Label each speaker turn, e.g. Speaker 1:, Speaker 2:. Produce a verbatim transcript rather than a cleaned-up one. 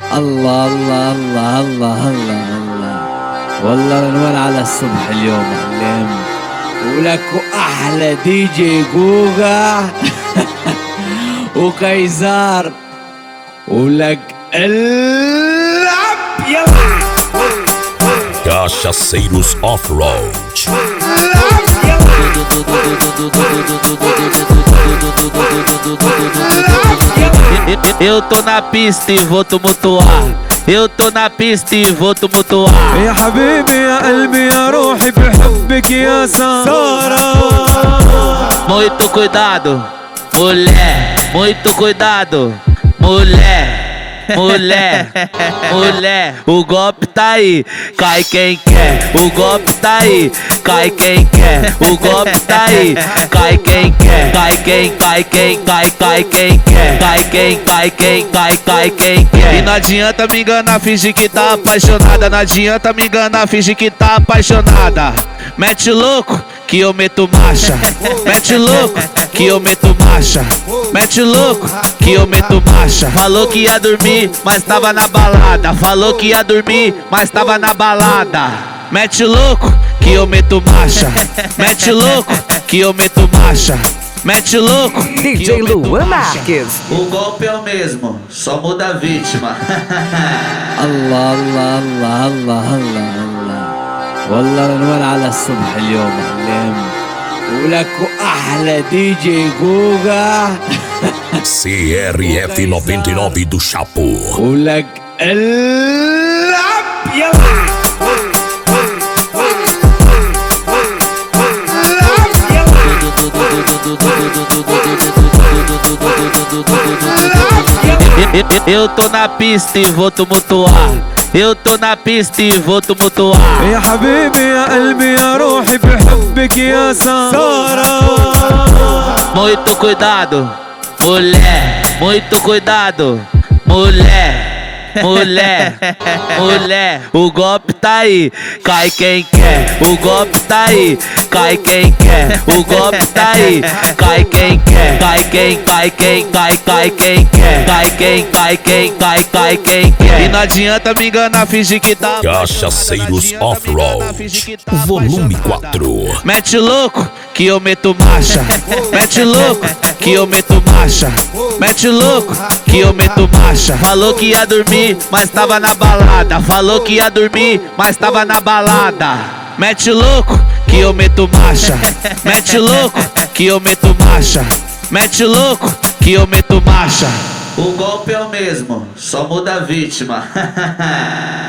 Speaker 1: الله الله الله الله الله الله والله العنوان على الصبح اليوم علم. ولك احلى دي جي جوجا وكايزار. ولك العب يلا
Speaker 2: Cachaceiros Off-Road.
Speaker 3: Eu tô na pista e vou tumultuar. Eu tô na pista e vou tumultuar.
Speaker 4: يا حبيبي يا قلبي يا روحي بحبك يا سارة.
Speaker 3: Muito cuidado, mulher. Muito cuidado, mulher. Mulher, mulher, o golpe tá aí, cai quem quer. O golpe tá aí, cai quem quer. O golpe tá aí, cai quem quer. Cai quem, cai quem, cai, cai quem quer. Cai quem, cai quem, cai, cai quem quer. E não adianta me enganar, fingir que tá apaixonada. Não adianta me enganar, fingir que tá apaixonada. Mete louco que eu meto marcha. Mete louco que eu meto marcha. Mete louco que eu meto marcha. Falou que ia dormir, mas tava na balada. Falou que ia dormir, mas tava na balada. Mete louco que eu meto marcha. Mete louco que eu meto marcha. Mete louco
Speaker 5: D J Luan Marques.
Speaker 3: O golpe é o mesmo, só muda a vítima.
Speaker 1: الله الله الله الله الله الله والله العنوان على الصبح اليوم علم. ولك احلى دي جي جوجا
Speaker 2: C R F noventa e nove do Chapo.
Speaker 1: ولك العب يلا
Speaker 3: Eu tô na pista e vou tumultuar. Eu tô na pista e vou tumultuar.
Speaker 4: يا حبيبي يا قلبي يا روحي بحبك يا سارة.
Speaker 3: Muito cuidado, mulher. Muito cuidado, mulher. Mulher, mulher, o golpe tá aí, cai quem quer. O golpe tá aí, cai quem quer. O golpe tá aí, cai quem quer. Cai quem, cai quem, cai, cai quem quer. Cai quem, cai quem, cai, cai quem quer. E não adianta me enganar, fingir que tá.
Speaker 2: Cachaceiros Off-Road, volume quatro.
Speaker 3: Mete louco que eu meto marcha. Mete louco que eu meto marcha. Mete louco que eu meto marcha. Falou que ia dormir, mas tava na balada. Falou que ia dormir, mas tava na balada. Mete louco que eu meto marcha. Mete louco que eu meto marcha. Mete louco que eu meto marcha. O golpe é o mesmo, só muda a vítima.